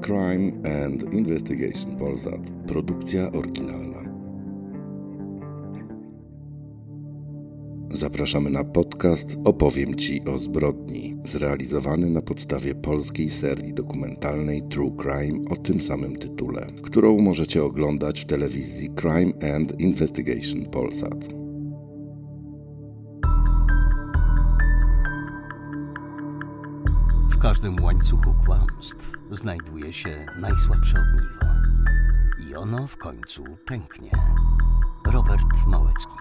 Crime and Investigation Polsat. Produkcja oryginalna. Zapraszamy na podcast Opowiem Ci o zbrodni, zrealizowany na podstawie polskiej serii dokumentalnej True Crime o tym samym tytule, którą możecie oglądać w telewizji Crime and Investigation Polsat. W każdym łańcuchu kłamstw znajduje się najsłabsze ogniwo. I ono w końcu pęknie. Robert Małecki.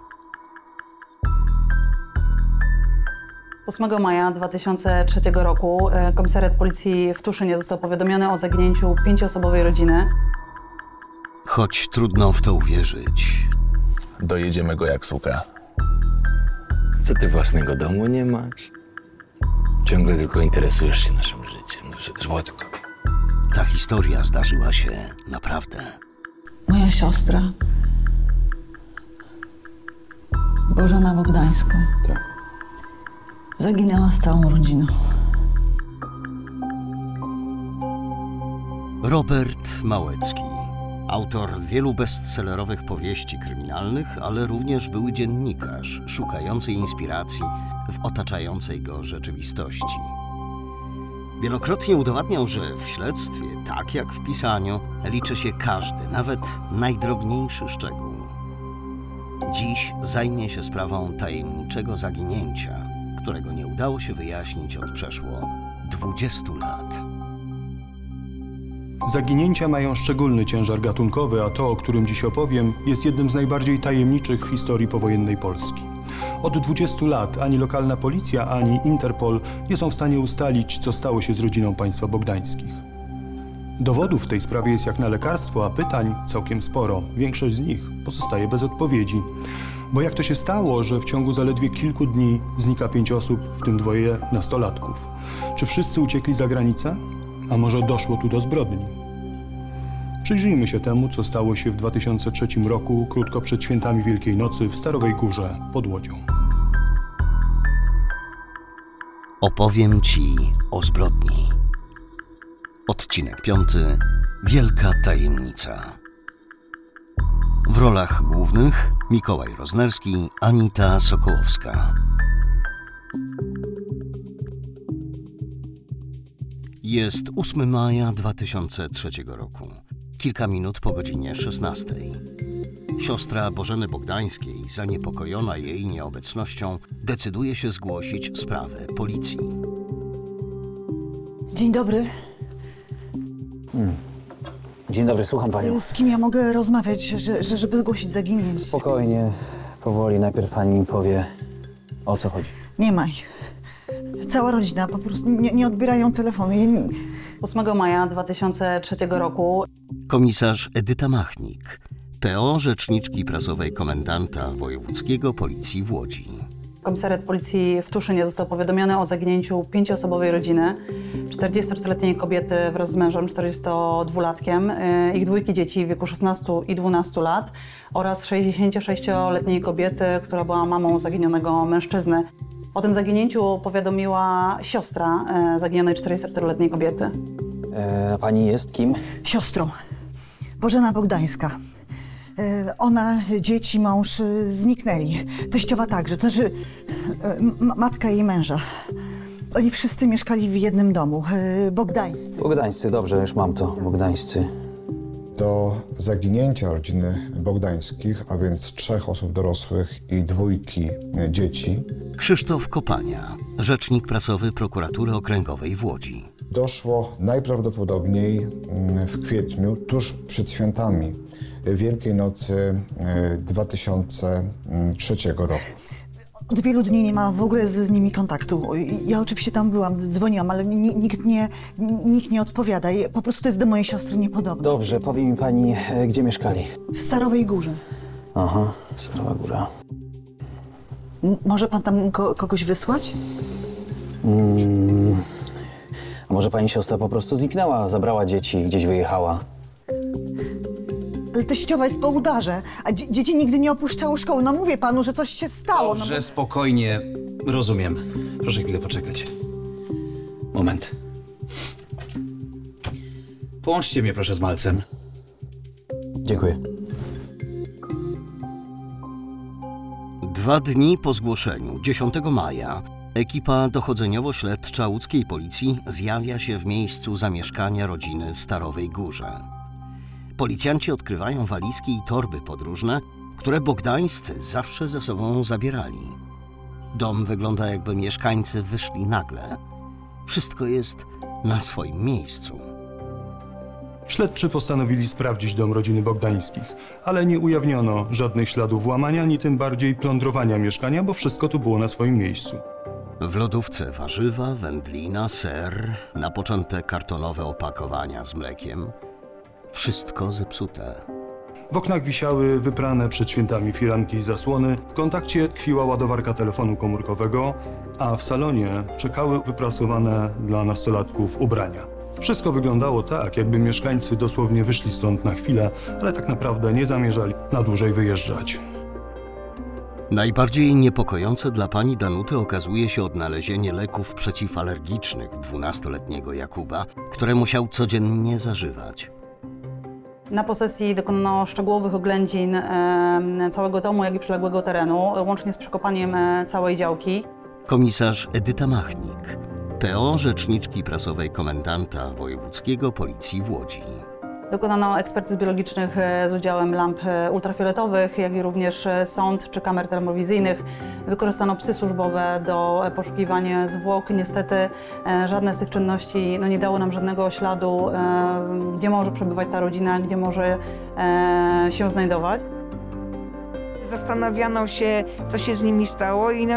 8 maja 2003 roku komisariat policji w Tuszynie został powiadomiony o zaginięciu 5-osobowej rodziny. Choć trudno w to uwierzyć. Dojedziemy go jak suka. Co ty własnego domu nie masz? Ciągle tylko interesujesz się naszym życiem. Złotko. Ta historia zdarzyła się naprawdę. Moja siostra Bożena Bogdańska zaginęła z całą rodziną. Robert Małecki. Autor wielu bestsellerowych powieści kryminalnych, ale również był dziennikarz szukający inspiracji w otaczającej go rzeczywistości. Wielokrotnie udowadniał, że w śledztwie, tak jak w pisaniu, liczy się każdy, nawet najdrobniejszy szczegół. Dziś zajmie się sprawą tajemniczego zaginięcia, którego nie udało się wyjaśnić od przeszło 20 lat. Zaginięcia mają szczególny ciężar gatunkowy, a to, o którym dziś opowiem, jest jednym z najbardziej tajemniczych w historii powojennej Polski. Od 20 lat ani lokalna policja, ani Interpol nie są w stanie ustalić, co stało się z rodziną państwa Bogdańskich. Dowodów w tej sprawie jest jak na lekarstwo, a pytań całkiem sporo. Większość z nich pozostaje bez odpowiedzi. Bo jak to się stało, że w ciągu zaledwie kilku dni znika 5 osób, w tym 2 nastolatków? Czy wszyscy uciekli za granicę? A może doszło tu do zbrodni? Przyjrzyjmy się temu, co stało się w 2003 roku, krótko przed świętami Wielkiej Nocy w Starowej Górze pod Łodzią. Opowiem Ci o zbrodni. Odcinek 5. Wielka tajemnica. W rolach głównych Mikołaj Roznerski, Anita Sokołowska. Jest 8 maja 2003 roku. Kilka minut po godzinie 16. Siostra Bożeny Bogdańskiej, zaniepokojona jej nieobecnością, decyduje się zgłosić sprawę policji. Dzień dobry. Dzień dobry, słucham panią. Z kim ja mogę rozmawiać, żeby zgłosić zaginięcie? Spokojnie, powoli. Najpierw pani mi powie, o co chodzi. Nie ma ich. Cała rodzina po prostu nie odbierają telefonu. 8 maja 2003 roku Komisarz Edyta Machnik, PO rzeczniczki prasowej komendanta wojewódzkiego policji w Łodzi. komisariat policji w Tuszynie został powiadomiony o zaginięciu 5-osobowej rodziny. 44-letniej kobiety wraz z mężem, 42-latkiem, ich 2 dzieci w wieku 16 i 12 lat oraz 66-letniej kobiety, która była mamą zaginionego mężczyzny. O tym zaginięciu powiadomiła siostra zaginionej 44-letniej kobiety. A pani jest kim? Siostrą. Bożena Bogdańska. Ona, dzieci, mąż zniknęli. Teściowa także, to znaczy matka jej męża. Oni wszyscy mieszkali w jednym domu. Bogdańscy. Bogdańscy, dobrze, już mam to. Bogdańscy. Do zaginięcia rodziny Bogdańskich, a więc 3 osób dorosłych i 2 dzieci, Krzysztof Kopania, rzecznik prasowy Prokuratury Okręgowej w Łodzi. doszło najprawdopodobniej w kwietniu, tuż przed świętami Wielkiej Nocy 2003 roku. Od wielu dni nie ma w ogóle z nimi kontaktu. Ja oczywiście tam byłam, dzwoniłam, ale nikt nie odpowiada. Po prostu to jest do mojej siostry niepodobne. Dobrze, powie mi pani, gdzie mieszkali? W Starowej Górze. Aha, Starowa Góra. Może pan tam kogoś wysłać? A może pani siostra po prostu zniknęła, zabrała dzieci, gdzieś wyjechała? Ale teściowa jest po udarze, a dzieci nigdy nie opuszczały szkoły. No mówię panu, że coś się stało. Dobrze, spokojnie. Rozumiem. Proszę chwilę poczekać. Moment. Połączcie mnie proszę z Malcem. Dziękuję. 2 dni po zgłoszeniu, 10 maja, ekipa dochodzeniowo-śledcza łódzkiej policji zjawia się w miejscu zamieszkania rodziny w Starowej Górze. Policjanci odkrywają walizki i torby podróżne, które bogdańscy zawsze ze sobą zabierali. Dom wygląda, jakby mieszkańcy wyszli nagle. Wszystko jest na swoim miejscu. Śledczy postanowili sprawdzić dom rodziny Bogdańskich, ale nie ujawniono żadnych śladów włamania, ani tym bardziej plądrowania mieszkania, bo wszystko tu było na swoim miejscu. W lodówce warzywa, wędlina, ser, na początek kartonowe opakowania z mlekiem. Wszystko zepsute. W oknach wisiały wyprane przed świętami firanki i zasłony, w kontakcie tkwiła ładowarka telefonu komórkowego, a w salonie czekały wyprasowane dla nastolatków ubrania. Wszystko wyglądało tak, jakby mieszkańcy dosłownie wyszli stąd na chwilę, ale tak naprawdę nie zamierzali na dłużej wyjeżdżać. Najbardziej niepokojące dla pani Danuty okazuje się odnalezienie leków przeciwalergicznych 12-letniego Jakuba, które musiał codziennie zażywać. Na posesji dokonano szczegółowych oględzin całego domu, jak i przyległego terenu, łącznie z przekopaniem całej działki. Komisarz Edyta Machnik, PO rzeczniczki prasowej komendanta wojewódzkiego policji w Łodzi. Dokonano ekspertyz biologicznych z udziałem lamp ultrafioletowych, jak i również sond czy kamer termowizyjnych. Wykorzystano psy służbowe do poszukiwania zwłok. Niestety żadne z tych czynności nie dało nam żadnego śladu, gdzie może przebywać ta rodzina, gdzie może się znajdować. Zastanawiano się, co się z nimi stało i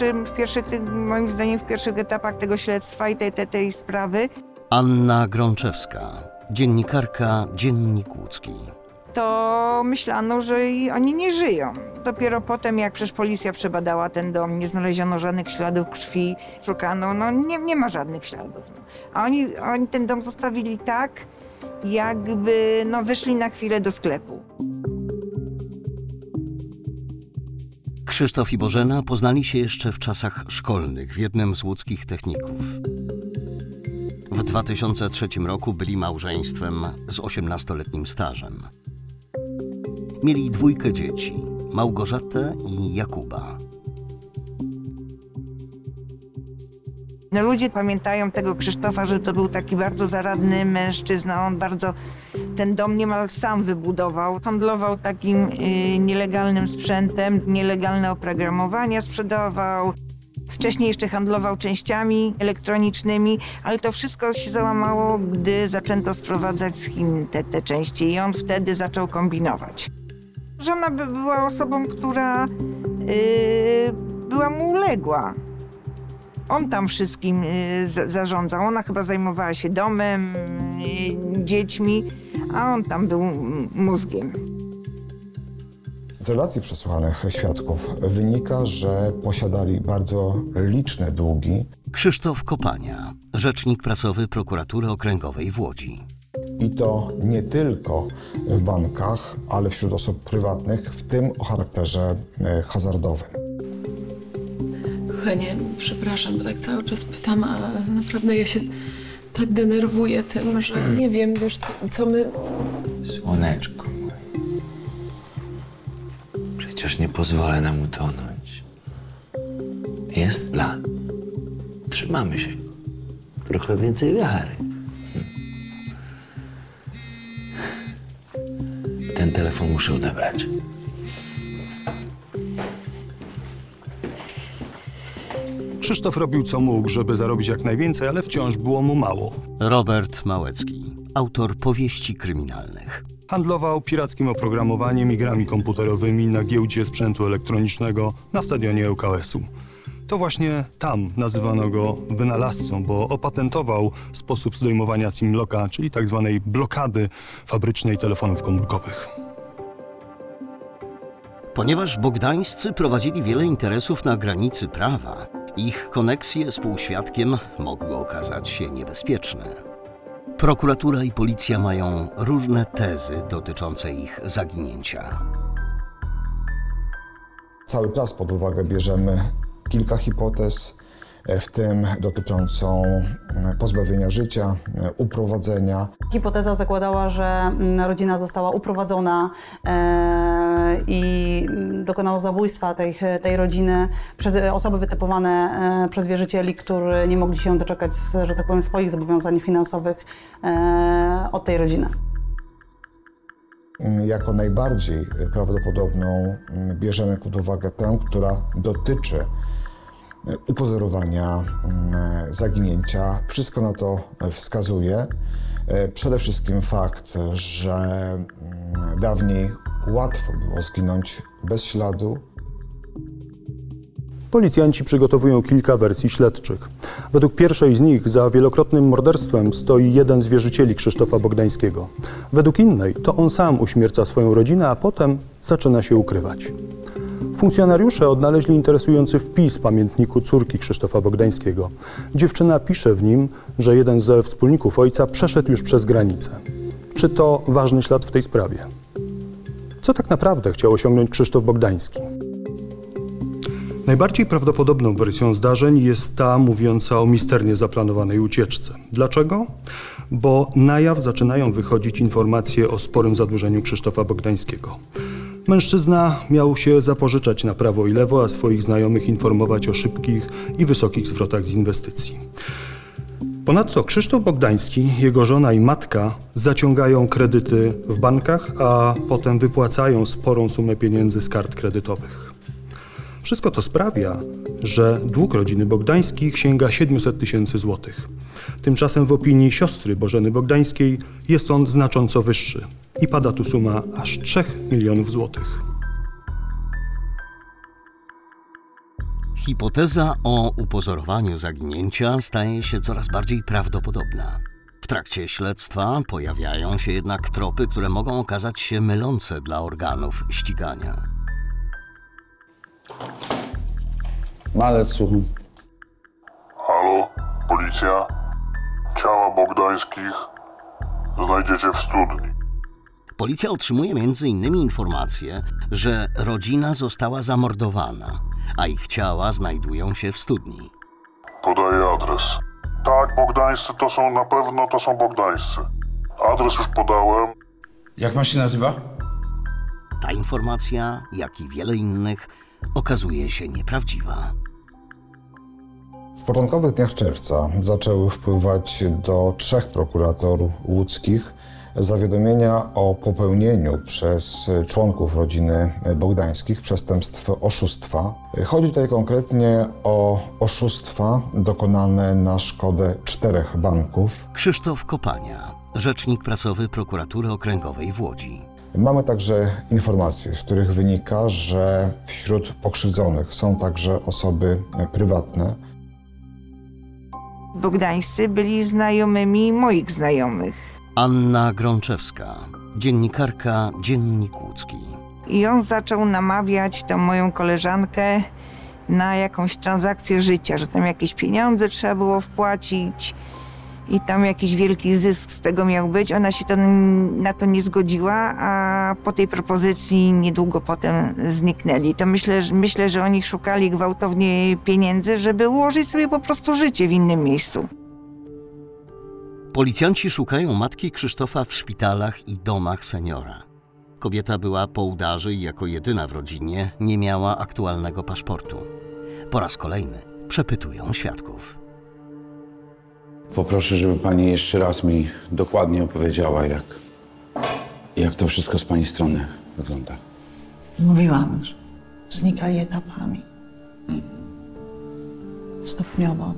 moim zdaniem w pierwszych etapach tego śledztwa i tej sprawy Anna Grączewska, dziennikarka Dziennik Łódzki. to myślano, że oni nie żyją. Dopiero potem, jak przecież policja przebadała ten dom, nie znaleziono żadnych śladów krwi, szukano, nie ma żadnych śladów. A oni ten dom zostawili tak, jakby wyszli na chwilę do sklepu. Krzysztof i Bożena poznali się jeszcze w czasach szkolnych w jednym z łódzkich techników. W 2003 roku byli małżeństwem z 18-letnim stażem. Mieli 2 dzieci, Małgorzatę i Jakuba. Ludzie pamiętają tego Krzysztofa, że to był taki bardzo zaradny mężczyzna. On ten dom niemal sam wybudował. Handlował takim nielegalnym sprzętem, nielegalne oprogramowania sprzedawał. Wcześniej jeszcze handlował częściami elektronicznymi, ale to wszystko się załamało, gdy zaczęto sprowadzać z Chin te części i on wtedy zaczął kombinować. Żona była osobą, która była mu uległa. On tam wszystkim zarządzał. Ona chyba zajmowała się domem, dziećmi, a on tam był mózgiem. Z relacji przesłuchanych świadków wynika, że posiadali bardzo liczne długi. Krzysztof Kopania, rzecznik prasowy Prokuratury Okręgowej w Łodzi. I to nie tylko w bankach, ale wśród osób prywatnych, w tym o charakterze hazardowym. Kochanie, przepraszam, bo tak cały czas pytam, a naprawdę ja się tak denerwuję tym, że nie wiem, wiesz, co my... Słoneczko moje. Przecież nie pozwolę nam utonąć. Jest plan. Trzymamy się. Trochę więcej wiary. Ten telefon muszę odebrać. Krzysztof robił co mógł, żeby zarobić jak najwięcej, ale wciąż było mu mało. Robert Małecki, autor powieści kryminalnych. Handlował pirackim oprogramowaniem i grami komputerowymi na giełdzie sprzętu elektronicznego na stadionie ŁKS-u. To właśnie tam nazywano go wynalazcą, bo opatentował sposób zdejmowania SIM-locka, czyli tak zwanej blokady fabrycznej telefonów komórkowych. Ponieważ bogdańscy prowadzili wiele interesów na granicy prawa, ich koneksje z półświadkiem mogły okazać się niebezpieczne. Prokuratura i policja mają różne tezy dotyczące ich zaginięcia. Cały czas pod uwagę bierzemy kilka hipotez. w tym dotyczącą pozbawienia życia, uprowadzenia. Hipoteza zakładała, że rodzina została uprowadzona i dokonano zabójstwa tej rodziny przez osoby wytypowane przez wierzycieli, którzy nie mogli się doczekać, że tak powiem, swoich zobowiązań finansowych od tej rodziny. Jako najbardziej prawdopodobną bierzemy pod uwagę tę, która dotyczy upozorowania zaginięcia. Wszystko na to wskazuje. Przede wszystkim fakt, że dawniej łatwo było zginąć bez śladu. Policjanci przygotowują kilka wersji śledczych. Według pierwszej z nich za wielokrotnym morderstwem stoi jeden z wierzycieli Krzysztofa Bogdańskiego. Według innej to on sam uśmierca swoją rodzinę, a potem zaczyna się ukrywać. Funkcjonariusze odnaleźli interesujący wpis w pamiętniku córki Krzysztofa Bogdańskiego. Dziewczyna pisze w nim, że jeden ze wspólników ojca przeszedł już przez granicę. Czy to ważny ślad w tej sprawie? Co tak naprawdę chciał osiągnąć Krzysztof Bogdański? Najbardziej prawdopodobną wersją zdarzeń jest ta mówiąca o misternie zaplanowanej ucieczce. Dlaczego? Bo na jaw zaczynają wychodzić informacje o sporym zadłużeniu Krzysztofa Bogdańskiego. Mężczyzna miał się zapożyczać na prawo i lewo, a swoich znajomych informować o szybkich i wysokich zwrotach z inwestycji. Ponadto Krzysztof Bogdański, jego żona i matka zaciągają kredyty w bankach, a potem wypłacają sporą sumę pieniędzy z kart kredytowych. Wszystko to sprawia, że dług rodziny Bogdańskich sięga 700 tysięcy złotych. Tymczasem w opinii siostry Bożeny Bogdańskiej jest on znacząco wyższy i pada tu suma aż 3 milionów złotych. Hipoteza o upozorowaniu zaginięcia staje się coraz bardziej prawdopodobna. W trakcie śledztwa pojawiają się jednak tropy, które mogą okazać się mylące dla organów ścigania. Malec, słucham. Halo, policja? Ciała Bogdańskich znajdziecie w studni. Policja otrzymuje m.in. informację, że rodzina została zamordowana, a ich ciała znajdują się w studni. Podaję adres. Tak, Bogdańscy to są, na pewno to są Bogdańscy. Adres już podałem. Jak pan się nazywa? Ta informacja, jak i wiele innych, okazuje się nieprawdziwa. W początkowych dniach czerwca zaczęły wpływać do 3 prokuratorów łódzkich zawiadomienia o popełnieniu przez członków rodziny Bogdańskich przestępstw oszustwa. Chodzi tutaj konkretnie o oszustwa dokonane na szkodę 4 banków. Krzysztof Kopania, rzecznik prasowy Prokuratury Okręgowej w Łodzi. Mamy także informacje, z których wynika, że wśród pokrzywdzonych są także osoby prywatne. Bogdańscy byli znajomymi moich znajomych. Anna Grączewska, dziennikarka Dziennik Łódzki. I on zaczął namawiać tą moją koleżankę na jakąś transakcję życia, że tam jakieś pieniądze trzeba było wpłacić i tam jakiś wielki zysk z tego miał być. Ona się na to nie zgodziła, a po tej propozycji niedługo potem zniknęli. To myślę, że oni szukali gwałtownie pieniędzy, żeby ułożyć sobie po prostu życie w innym miejscu. Policjanci szukają matki Krzysztofa w szpitalach i domach seniora. Kobieta była po udarze i jako jedyna w rodzinie nie miała aktualnego paszportu. Po raz kolejny przepytują świadków. Poproszę, żeby pani jeszcze raz mi dokładnie opowiedziała, jak to wszystko z pani strony wygląda. Mówiłam już. Znikali etapami. Stopniowo.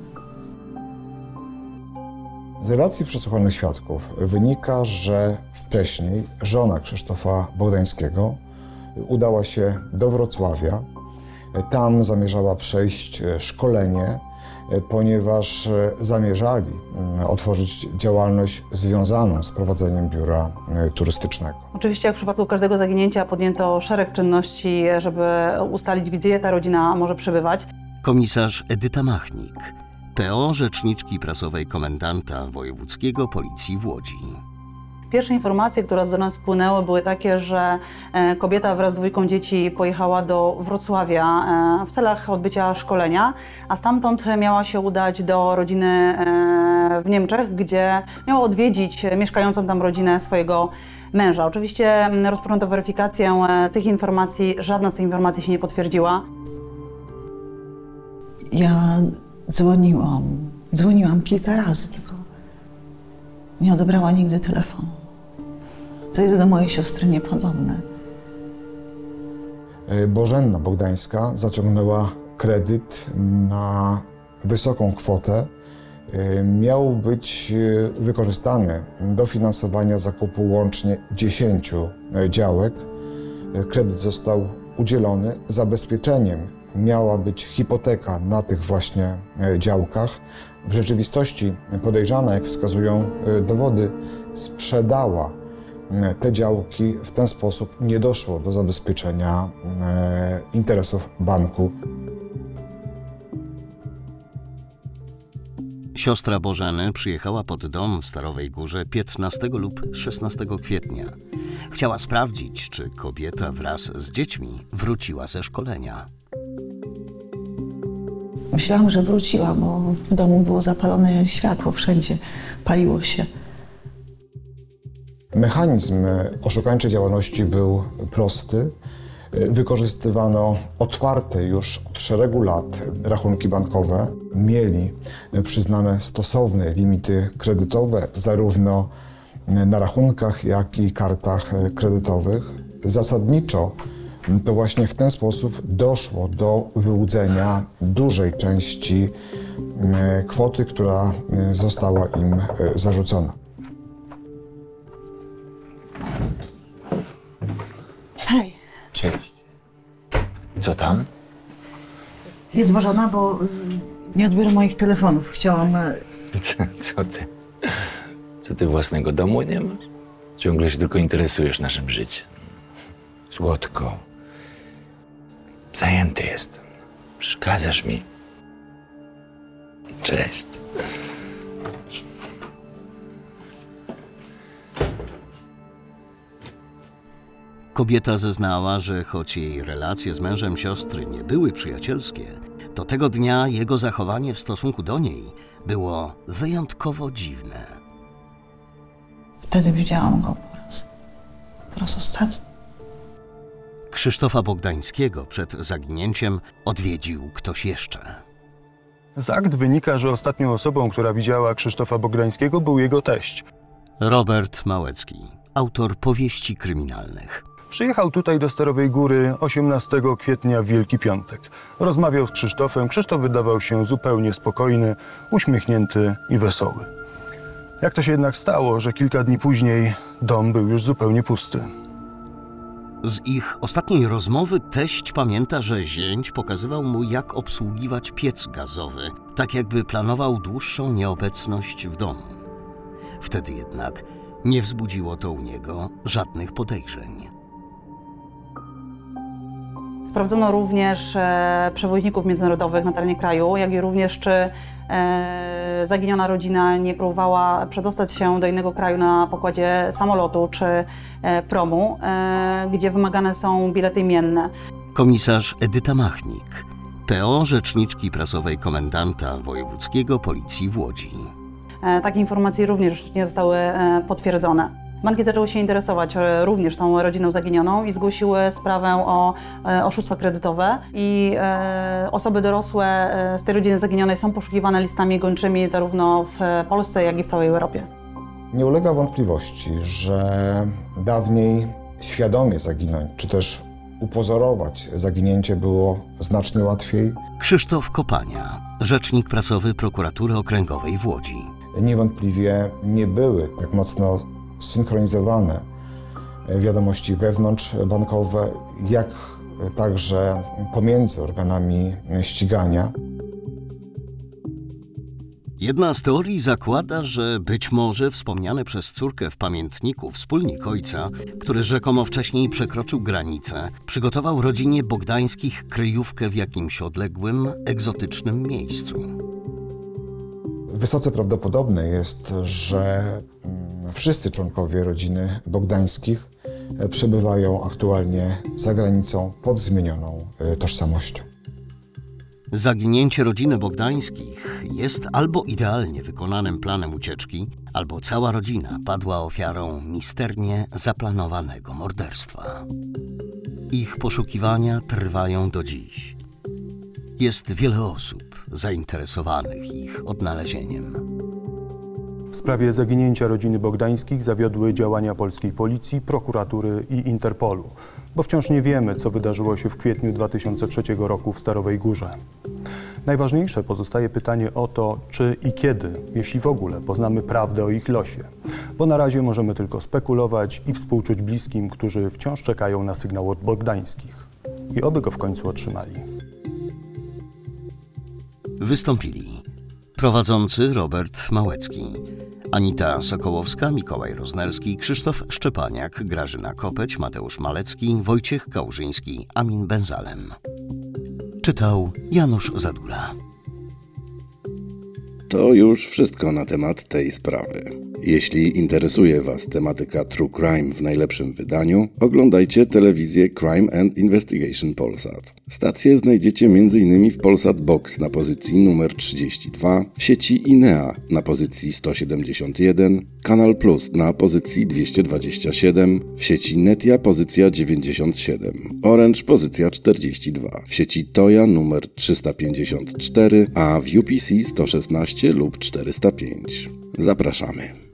Z relacji przesłuchanych świadków wynika, że wcześniej żona Krzysztofa Bogdańskiego udała się do Wrocławia. Tam zamierzała przejść szkolenie, ponieważ zamierzali otworzyć działalność związaną z prowadzeniem biura turystycznego. Oczywiście jak w przypadku każdego zaginięcia podjęto szereg czynności, żeby ustalić, gdzie ta rodzina może przebywać. Komisarz Edyta Machnik, PO rzeczniczki prasowej komendanta wojewódzkiego Policji w Łodzi. Pierwsze informacje, które do nas wpłynęły, były takie, że kobieta wraz z 2 dzieci pojechała do Wrocławia w celach odbycia szkolenia, a stamtąd miała się udać do rodziny w Niemczech, gdzie miała odwiedzić mieszkającą tam rodzinę swojego męża. Oczywiście rozpoczęto weryfikację tych informacji, żadna z tych informacji się nie potwierdziła. Ja dzwoniłam kilka razy, tylko nie odebrała nigdy telefonu. To jest do mojej siostry niepodobne. Bożena Bogdańska zaciągnęła kredyt na wysoką kwotę. Miał być wykorzystany do finansowania zakupu łącznie 10 działek. Kredyt został udzielony. Zabezpieczeniem miała być hipoteka na tych właśnie działkach. W rzeczywistości podejrzana, jak wskazują dowody, sprzedała te działki. W ten sposób nie doszło do zabezpieczenia interesów banku. Siostra Bożeny przyjechała pod dom w Starowej Górze 15 lub 16 kwietnia. Chciała sprawdzić, czy kobieta wraz z dziećmi wróciła ze szkolenia. Myślałam, że wróciła, bo w domu było zapalone światło, wszędzie paliło się. Mechanizm oszukańczej działalności był prosty. Wykorzystywano otwarte już od szeregu lat rachunki bankowe. Mieli przyznane stosowne limity kredytowe zarówno na rachunkach, jak i kartach kredytowych. Zasadniczo to właśnie w ten sposób doszło do wyłudzenia dużej części kwoty, która została im zarzucona. Hej, Cześć. Co tam? jest Bożena, bo nie odbiera moich telefonów. Chciałam... Co ty własnego domu nie masz? Ciągle się tylko interesujesz naszym życiem. Słodko. Zajęty jestem. Przeszkadzasz mi. Cześć. Kobieta zeznała, że choć jej relacje z mężem siostry nie były przyjacielskie, to tego dnia jego zachowanie w stosunku do niej było wyjątkowo dziwne. Wtedy widziałam go po raz ostatni. Krzysztofa Bogdańskiego przed zaginięciem odwiedził ktoś jeszcze. Z akt wynika, że ostatnią osobą, która widziała Krzysztofa Bogdańskiego, był jego teść. Robert Małecki, autor powieści kryminalnych. Przyjechał tutaj do Starowej Góry 18 kwietnia w Wielki Piątek. Rozmawiał z Krzysztofem. Krzysztof wydawał się zupełnie spokojny, uśmiechnięty i wesoły. Jak to się jednak stało, że kilka dni później dom był już zupełnie pusty. Z ich ostatniej rozmowy teść pamięta, że zięć pokazywał mu, jak obsługiwać piec gazowy, tak jakby planował dłuższą nieobecność w domu. Wtedy jednak nie wzbudziło to u niego żadnych podejrzeń. Sprawdzono również przewoźników międzynarodowych na terenie kraju, jak i również czy zaginiona rodzina nie próbowała przedostać się do innego kraju na pokładzie samolotu czy promu, gdzie wymagane są bilety imienne. Komisarz Edyta Machnik, PO rzeczniczki prasowej komendanta wojewódzkiego policji w Łodzi. Takie informacje również nie zostały potwierdzone. Banki zaczęły się interesować również tą rodziną zaginioną i zgłosiły sprawę o oszustwa kredytowe i osoby dorosłe z tej rodziny zaginionej są poszukiwane listami gończymi zarówno w Polsce, jak i w całej Europie. Nie ulega wątpliwości, że dawniej świadomie zaginąć, czy też upozorować zaginięcie było znacznie łatwiej. Krzysztof Kopania, rzecznik prasowy Prokuratury Okręgowej w Łodzi. Niewątpliwie nie były tak mocno synchronizowane wiadomości wewnątrzbankowe, jak także pomiędzy organami ścigania. Jedna z teorii zakłada, że być może wspomniany przez córkę w pamiętniku wspólnik ojca, który rzekomo wcześniej przekroczył granicę, przygotował rodzinie Bogdańskich kryjówkę w jakimś odległym, egzotycznym miejscu. Wysoce prawdopodobne jest, że wszyscy członkowie rodziny Bogdańskich przebywają aktualnie za granicą pod zmienioną tożsamością. Zaginięcie rodziny Bogdańskich jest albo idealnie wykonanym planem ucieczki, albo cała rodzina padła ofiarą misternie zaplanowanego morderstwa. Ich poszukiwania trwają do dziś. Jest wiele osób zainteresowanych ich odnalezieniem. W sprawie zaginięcia rodziny Bogdańskich zawiodły działania polskiej policji, prokuratury i Interpolu, bo wciąż nie wiemy, co wydarzyło się w kwietniu 2003 roku w Starowej Górze. Najważniejsze pozostaje pytanie o to, czy i kiedy, jeśli w ogóle, poznamy prawdę o ich losie, bo na razie możemy tylko spekulować i współczuć bliskim, którzy wciąż czekają na sygnał od Bogdańskich. I oby go w końcu otrzymali. Wystąpili prowadzący Robert Małecki, Anita Sokołowska, Mikołaj Roznerski, Krzysztof Szczepaniak, Grażyna Kopeć, Mateusz Malecki, Wojciech Kałużyński, Amin Benzalem. Czytał Janusz Zadura. To już wszystko na temat tej sprawy. Jeśli interesuje Was tematyka True Crime w najlepszym wydaniu, oglądajcie telewizję Crime and Investigation Polsat. Stację znajdziecie m.in. w Polsat Box na pozycji numer 32, w sieci INEA na pozycji 171, Kanal Plus na pozycji 227, w sieci Netia pozycja 97, Orange pozycja 42, w sieci Toya numer 354, a w UPC 116 lub 405. Zapraszamy.